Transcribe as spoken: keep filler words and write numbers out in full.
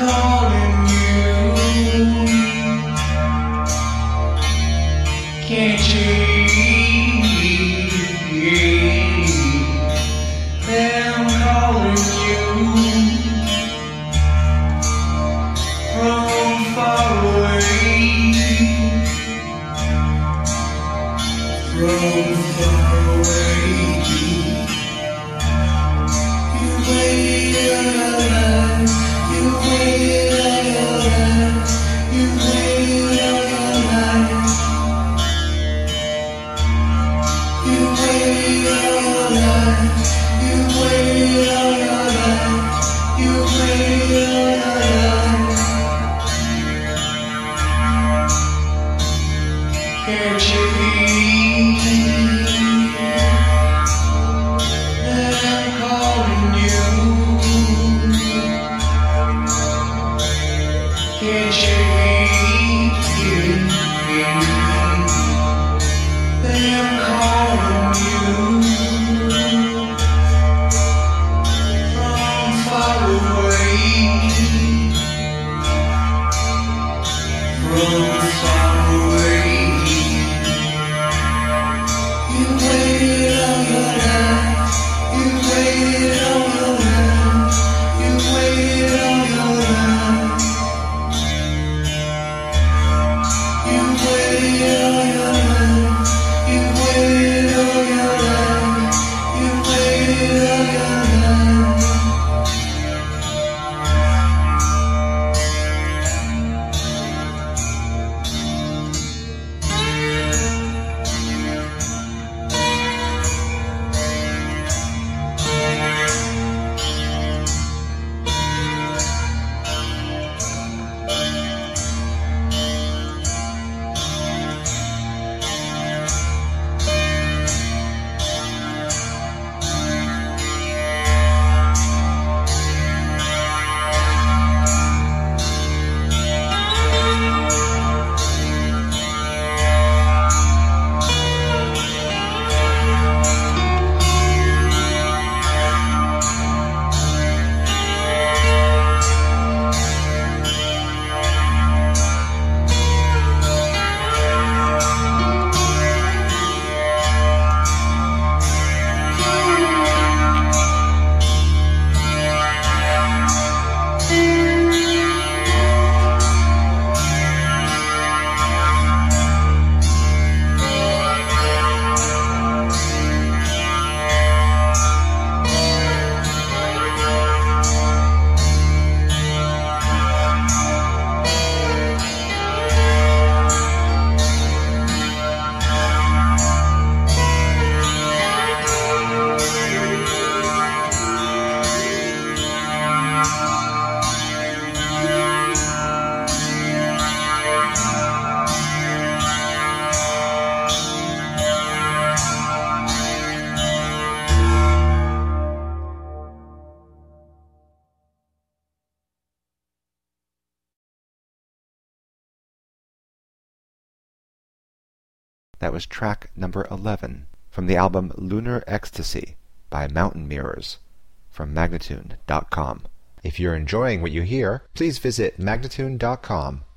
calling you. Can't you hear them calling you from far away, from far away? You waited all your life, you waited all your life, you waited all your life, you waited all your life, you waited all your life, you waited all your life. Can't you hear them calling you? Can't you hear them calling you from far away, from far away? You waited all your life, you waited all your life, you waited all your life, you waited all your life, you waited all your life, you waited all your life. That was track number eleven from the album Lunar Ecstasy by Mountain Mirrors from Magnatune dot com. If you're enjoying what you hear, please visit Magnatune dot com